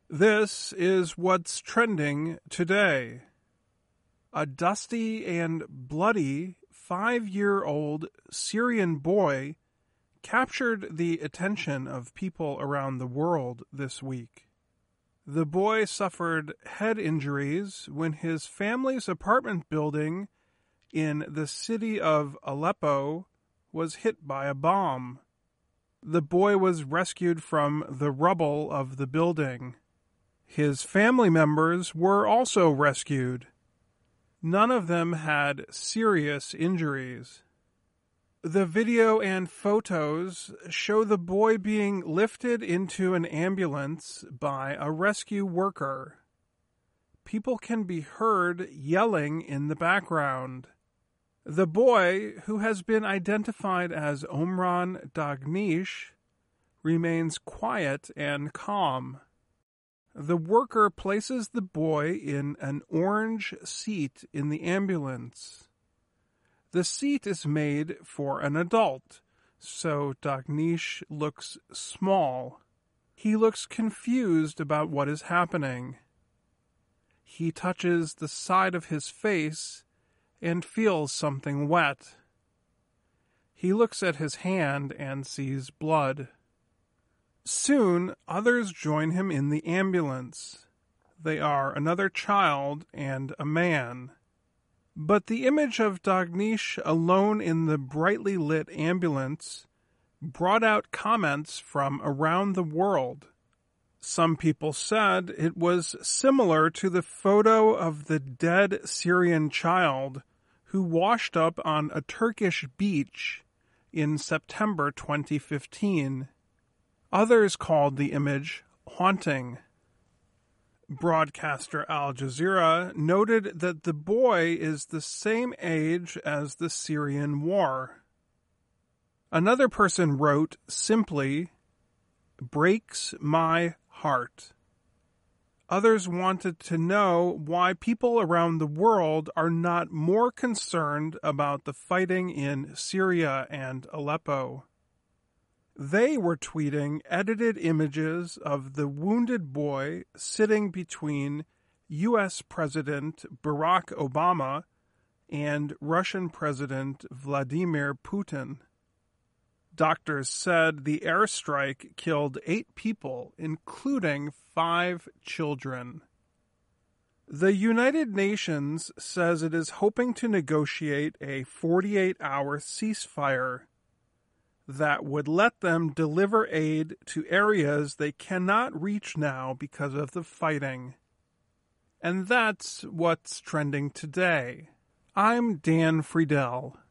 This is what's trending today. A dusty and bloody 5-year-old Syrian boy captured the attention of people around the world this week. The boy suffered head injuries when his family's apartment building in the city of Aleppo was hit by a bomb. The boy was rescued from the rubble of the building. His family members were also rescued. None of them had serious injuries. The video and photos show the boy being lifted into an ambulance by a rescue worker. People can be heard yelling in the background. The boy, who has been identified as Omran Dagnish, remains quiet and calm. The worker places the boy in an orange seat in the ambulance. The seat is made for an adult, so Dagnish looks small. He looks confused about what is happening. He touches the side of his face and feels something wet. He looks at his hand and sees blood. Soon, others join him in the ambulance. They are another child and a man. But the image of Dagnish alone in the brightly lit ambulance brought out comments from around the world. Some people said it was similar to the photo of the dead Syrian child who washed up on a Turkish beach in September 2015. Others called the image haunting. Broadcaster Al Jazeera noted that the boy is the same age as the Syrian war. Another person wrote simply, "Breaks my heart." Others wanted to know why people around the world are not more concerned about the fighting in Syria and Aleppo. They were tweeting edited images of the wounded boy sitting between U.S. President Barack Obama and Russian President Vladimir Putin. Doctors said the airstrike killed 8 people, including 5 children. The United Nations says it is hoping to negotiate a 48-hour ceasefire that would let them deliver aid to areas they cannot reach now because of the fighting. And that's what's trending today. I'm Dan Friedel.